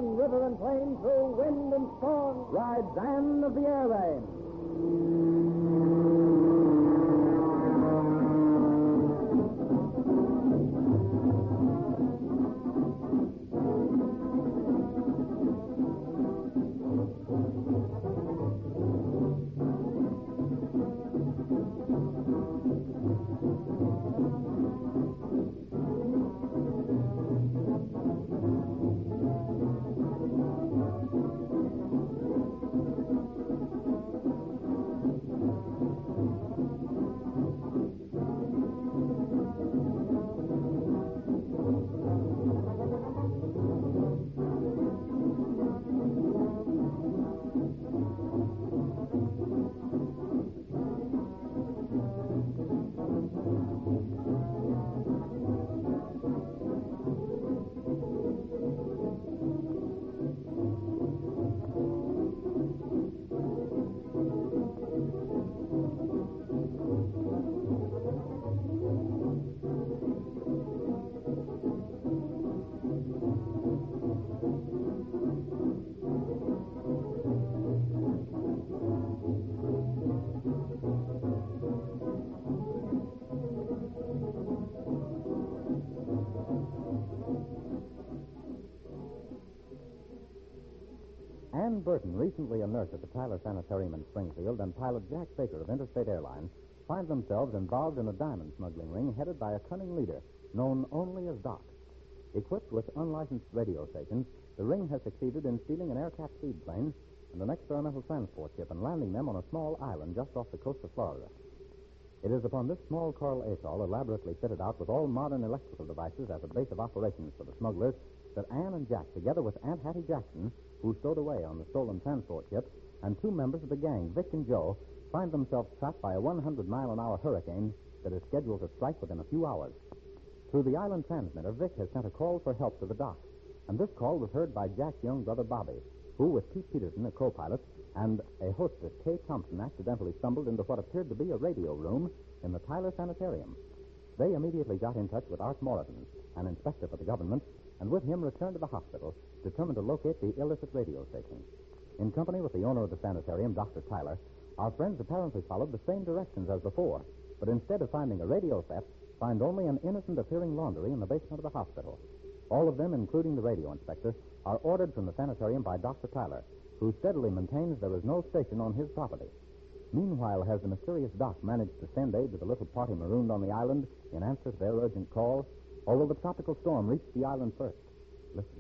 on river and plain, through wind and storm, rides Anne of the Air Lane. Ann Burton, recently a nurse at the Tyler Sanitarium in Springfield, and pilot Jack Baker of Interstate Airlines find themselves involved in a diamond smuggling ring headed by a cunning leader known only as Doc. Equipped with unlicensed radio stations, the ring has succeeded in stealing an Aircat seaplane and an experimental transport ship and landing them on a small island just off the coast of Florida. It is upon this small coral atoll, elaborately fitted out with all modern electrical devices as a base of operations for the smugglers, that Ann and Jack, together with Aunt Hattie Jackson, who stowed away on the stolen transport ship, and two members of the gang, Vic and Joe, find themselves trapped by a 100-mile-an-hour hurricane that is scheduled to strike within a few hours. Through the island transmitter, Vic has sent a call for help to the dock, and this call was heard by Jack's young brother, Bobby, who, with Pete Peterson, a co-pilot, and a hostess, Kay Thompson, accidentally stumbled into what appeared to be a radio room in the Tyler Sanitarium. They immediately got in touch with Art Morrison, an inspector for the government, and with him returned to the hospital, determined to locate the illicit radio station. In company with the owner of the sanitarium, Dr. Tyler, our friends apparently followed the same directions as before, but instead of finding a radio theft, find only an innocent-appearing laundry in the basement of the hospital. All of them, including the radio inspector, are ordered from the sanitarium by Dr. Tyler, who steadily maintains there is no station on his property. Meanwhile, has the mysterious Doc managed to send aid to the little party marooned on the island in answer to their urgent call, although the tropical storm reached the island first? Listen.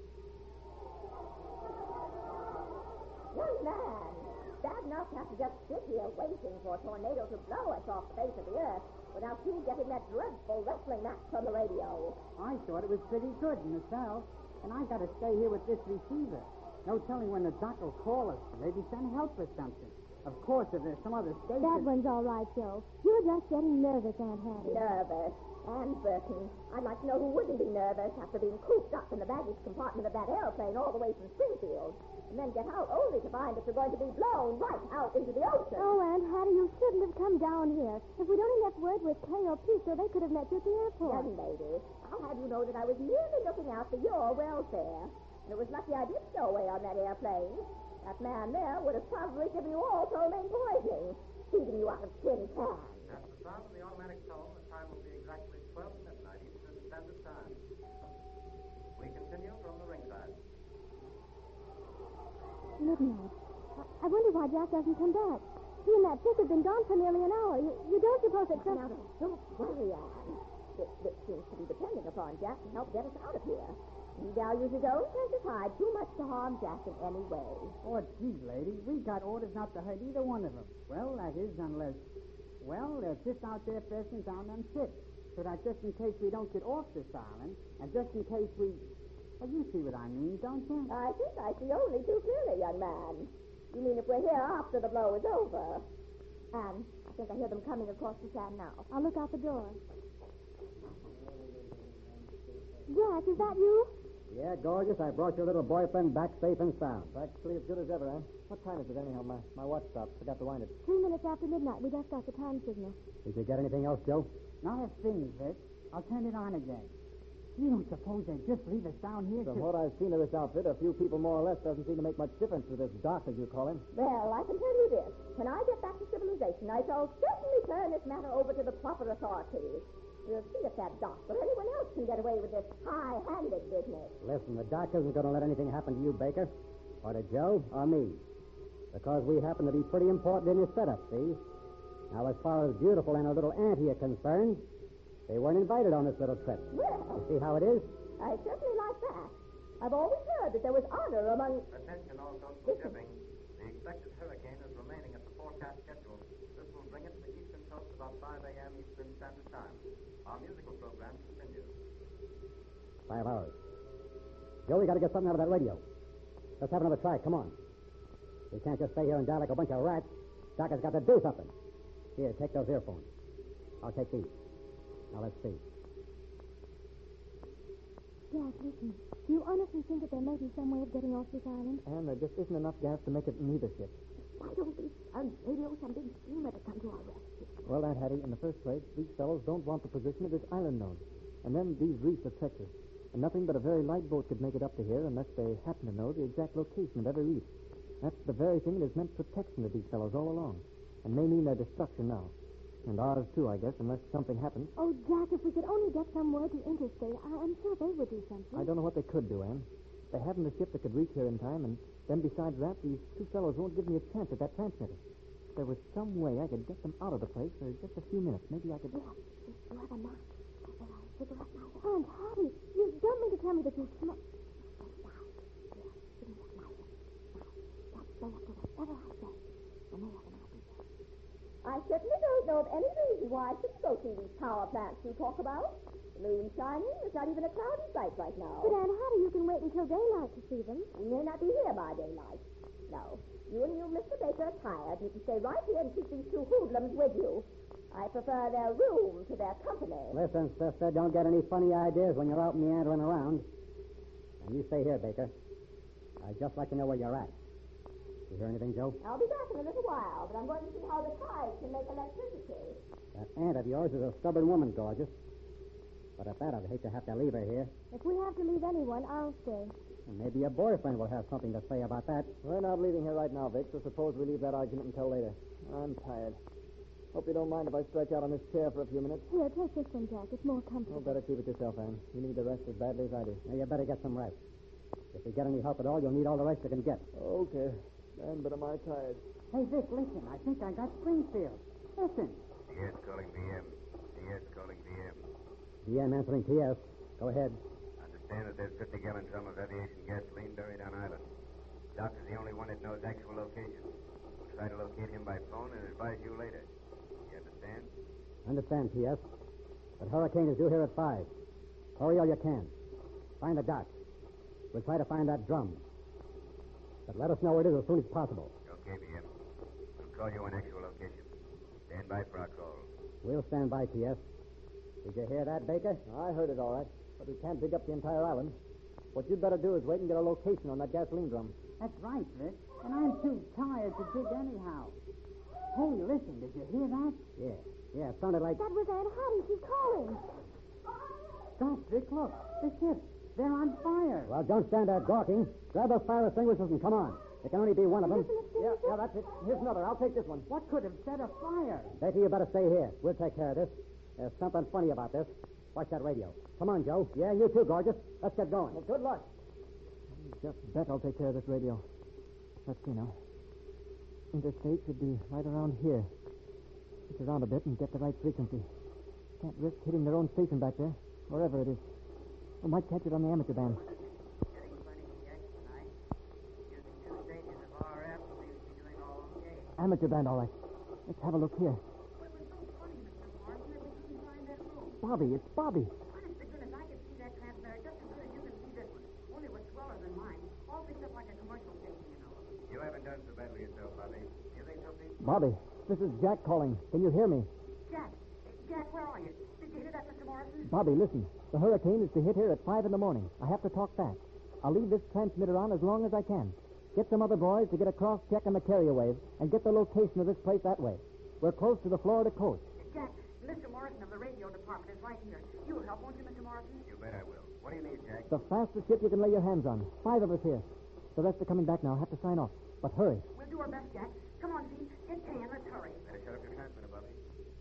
Young man, bad enough to have to just sit here waiting for a tornado to blow us off the face of the earth without you getting that dreadful wrestling match on the radio. I thought it was pretty good myself, and I got to stay here with this receiver. No telling when the doc will call us. Maybe send help or something. Of course, if there's some other station... That one's all right, Joe. You're just getting nervous, Aunt Hattie. Nervous? Ann Burton, I'd like to know who wouldn't be nervous after being cooped up in the baggage compartment of that airplane all the way from Springfield, and then get out only to find that you're going to be blown right out into the ocean. Oh, Aunt Hattie, you shouldn't have come down here. If we'd only left word with Kay or Pete, so they could have met you at the airport. Young lady, I'll have you know that I was merely looking out for your welfare. And it was lucky I did stow away on that airplane. That man there would have probably given you all ptomaine poisoning, feeding you out of tin cans. At the sound of the automatic tone, the time will be exactly 12 midnight Eastern Standard Time. We continue from the ringside. Midnight. I wonder why Jack doesn't come back. He and that chick have been gone for nearly an hour. You don't suppose that... Now, don't worry, Ann. This seems to be depending upon Jack to help get us out of here. He values his own precious hide too much to harm Jack in any way. Oh, gee, lady, we got orders not to hurt either one of them. Well, that is unless... Well, they're just out there pressing down them ships. So that just in case we don't get off this island, and just in case we... Well, you see what I mean, don't you? I think I see only too clearly, young man. You mean if we're here after the blow is over? Ann, I think I hear them coming across the sand now. I'll look out the door. Jack, is that you? Yeah, gorgeous. I brought your little boyfriend back safe and sound. Practically as good as ever, Ann. What time is it anyhow? My watch stopped. Forgot to wind it. 3 minutes after midnight. We just got the time signal. Did you get anything else, Joe? Now it's finished, Vic. I'll turn it on again. You don't suppose they'd just leave us down here From to... what I've seen of this outfit, a few people more or less doesn't seem to make much difference to this Doc, as you call him. Well, I can tell you this. When I get back to civilization, I shall certainly turn this matter over to the proper authorities. We'll see if that Doc or anyone else can get away with this high-handed business. Listen, the Doc isn't going to let anything happen to you, Baker, or to Joe, or me. Because we happen to be pretty important in his setup, see? Now, as far as Beautiful and her little auntie are concerned, they weren't invited on this little trip. Well, You see how it is? I certainly like that. I've always heard that there was honor among... Attention all coastal shipping. The expected hurricane is remaining at the forecast schedule. This will bring it to the eastern coast about 5 a.m. Eastern Standard Time. Our musical program continues. 5 hours. Joe, we got to get something out of that radio. Let's have another try. Come on. We can't just stay here and die like a bunch of rats. Doc has got to do something. Here, take those earphones. I'll take these. Now, let's see. Jack, listen. Do you honestly think that there may be some way of getting off this island? And there just isn't enough gas to make it in either ship. Why don't these radio some big steamer to come to our rescue? Well, Aunt Hattie, in the first place, these fellows don't want the position of this island known. And then these reefs are treacherous. And nothing but a very light boat could make it up to here unless they happen to know the exact location of every reef. That's the very thing that has meant protection to these fellows all along. And may mean their destruction now. And ours, too, I guess, unless something happens. Oh, Jack, if we could only get some word to Interstate, I'm sure they would do something. I don't know what they could do, Anne. They haven't a ship that could reach here in time, and then besides that, these two fellows won't give me a chance at that transmitter. If there was some way I could get them out of the place for just a few minutes, maybe I could... Yes, you have a match. There are cigarette lighter. Aunt Hattie, you don't mean to tell me that you smoke... Yes, give me that lighter. Now, let's go up to whatever I say. And they have an idea. I certainly don't know of any reason why I shouldn't go see these power plants you talk about. The moon's shining. There's not even a cloud in sight right now. But Aunt Hattie, you can wait until daylight to see them. You may not be here by daylight. No. You and you, Mr. Baker, are tired. You can stay right here and keep these two hoodlums with you. I prefer their room to their company. Listen, sister, don't get any funny ideas when you're out meandering around. And you stay here, Baker. I'd just like to know where you're at. You hear anything, Joe? I'll be back in a little while, but I'm going to see how the tide can make electricity. That aunt of yours is a stubborn woman, Gorgeous. But at that, I'd hate to have to leave her here. If we have to leave anyone, I'll stay. And maybe your boyfriend will have something to say about that. We're not leaving here right now, Vic, so suppose we leave that argument until later. I'm tired. Hope you don't mind if I stretch out on this chair for a few minutes. Here, take this one, Jack. It's more Oh, comfortable. better keep it yourself, Anne. You need the rest as badly as I do. Now, you better get some rest. If you get any help at all, you'll need all the rest you can get. Okay. And but am I tired? Hey, Vic, listen. I think I got Springfield. Listen. TS calling VM. TS calling VM. DM answering TS. Go ahead. Understand that there's 50-gallon drum of aviation gasoline buried on island. Doc is the only one that knows actual location. We'll try to locate him by phone and advise you later. You understand? Understand, TS. But Hurricane is due here at 5. Hurry all you can. Find the dock. We'll try to find that drum. But let us know where it is as soon as possible. Okay, VM. We'll call you on actual location. Stand by for our call. We'll stand by, TS. Did you hear that, Baker? I heard it all right, but we can't dig up the entire island. What you'd better do is wait and get a location on that gasoline drum. That's right, Vic. And I'm too tired to dig anyhow. Hey, listen, did you hear that? Yeah, it sounded like... That was Aunt Hattie. She's calling. Gosh, Vic, look. The ship. They're on fire. Well, don't stand there gawking. Grab those fire extinguishers and come on. There can only be one of them. Yeah, that's it. Here's another. I'll take this one. What could have set a fire? Baker, you better stay here. We'll take care of this. There's something funny about this. Watch that radio. Come on, Joe. Yeah, you too, Gorgeous. Let's get going. Well, good luck. Just bet I'll take care of this radio. Let's see now. Interstate should be right around here. Switch around a bit and get the right frequency. Can't risk hitting their own station back there, wherever it is. We might catch it on the amateur band. Getting plenty of gas tonight. Using 2 stages of RF, seems to be doing all okay. Amateur band, all right. Let's have a look here. What was so funny, Mr. Morrison, that we couldn't find that room? Bobby, it's Bobby. Honest to goodness, I could see that transmitter just as good as you can see this one. Only it was smaller than mine. All fixed up like a commercial station, you know. You haven't done so badly yourself, Bobby. You think so, Pete? Bobby, this is Jack calling. Can you hear me? Jack, where are you? Did you hear that, Mr. Morrison? Bobby, listen. The hurricane is to hit here at 5 in the morning. I have to talk fast. I'll leave this transmitter on as long as I can. Get some other boys to get a cross-check on the carrier wave and get the location of this place that way. We're close to the Florida coast. Jack, Mr. Morrison of the radio department is right here. You'll help, won't you, Mr. Morrison? You bet I will. What do you need, Jack? The fastest ship you can lay your hands on. 5 of us here. The rest are coming back now. Have to sign off. But hurry. We'll do our best, Jack. Come on, Pete. Get Kay and let's hurry. Better shut up your transmitter, Bobby.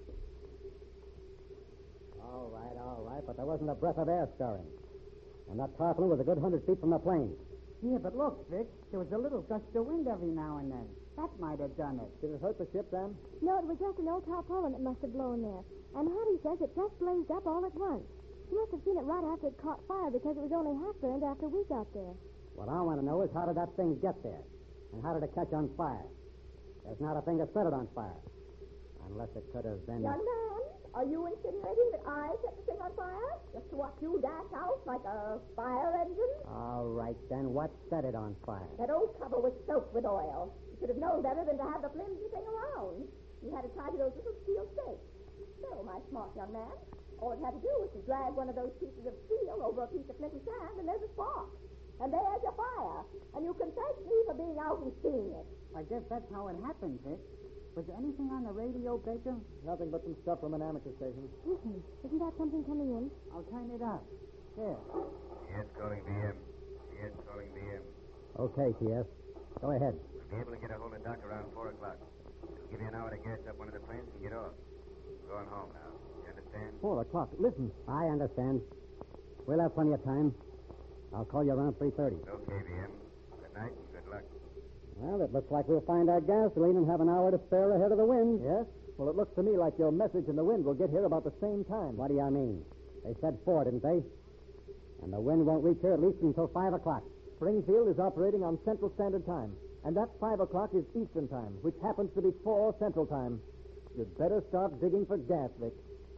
All right, but there wasn't a breath of air stirring. And that tarpaulin was a good 100 feet from the plane. Yeah, but look, Vic, there was a little gust of wind every now and then. That might have done it. Did it hurt the ship, Dan? No, it was just an old tarpaulin that must have blown there. And Hattie says it just blazed up all at once. She must have seen it right after it caught fire because it was only half burned after we got there. What I want to know is how did that thing get there? And how did it catch on fire? There's not a thing to set it on fire. Unless it could have been... Young man, are you insinuating that I set the thing on fire? Just to watch you dash out like a fire engine? All right, then what set it on fire? That old cover was soaked with oil. You should have known better than to have the flimsy thing around. You had it tied to those little steel stakes. So, my smart young man, all it had to do was to drag one of those pieces of steel over a piece of flinty sand, and there's a spark. And there's your fire. And you can thank me for being out and seeing it. I guess that's how it happened, Vic. Was there anything on the radio, Baker? Nothing but some stuff from an amateur station. Listen, isn't that something coming in? I'll turn it up. There. Yes, calling BM. Yes, calling BM. Okay, TS. Go ahead. We'll be able to get a hold of Doc around 4 o'clock. It'll give you an hour to gas up one of the planes and get off. Going home now. You understand? 4 o'clock. Listen. I understand. We'll have plenty of time. I'll call you around 3:30. Okay, BM. Good night and good luck. Well, it looks like we'll find our gasoline and have an hour to spare ahead of the wind. Yes? Well, it looks to me like your message and the wind will get here about the same time. What do you mean? They said 4, didn't they? And the wind won't reach here at least until 5 o'clock. Springfield is operating on Central Standard Time. And that 5 o'clock is Eastern Time, which happens to be 4 Central Time. You'd better start digging for gas, Vic.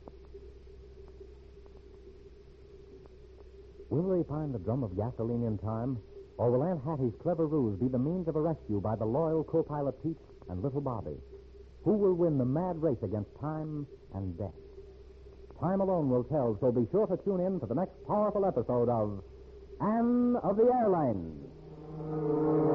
Will they find the drum of gasoline in time? Or will Aunt Hattie's clever ruse be the means of a rescue by the loyal co-pilot Pete and little Bobby? Who will win the mad race against time and death? Time alone will tell, so be sure to tune in for the next powerful episode of Anne of the Airlines.